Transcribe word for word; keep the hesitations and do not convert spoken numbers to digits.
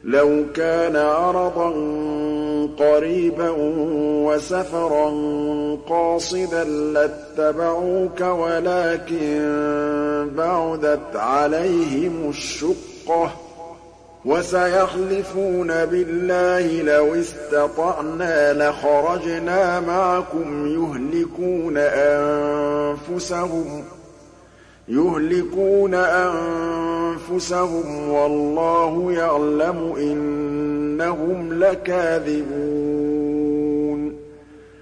لَوْ كَانَ عَرَضًا قَرِيبًا وَسَفَرًا قَاصِدًا لَّاتَّبَعُوكَ وَلَٰكِن بَعُدَتْ عَلَيْهِمُ الشُّقَّةُ ۚ وَسَيَحْلِفُونَ بِاللَّهِ لَوِ اسْتَطَعْنَا لَخَرَجْنَا مَعَكُمْ يُهْلِكُونَ أَنفُسَهُمْ يُهْلِكُونَ أَنفُسَهُمْ وَاللَّهُ يَعْلَمُ إِنَّهُمْ لَكَاذِبُونَ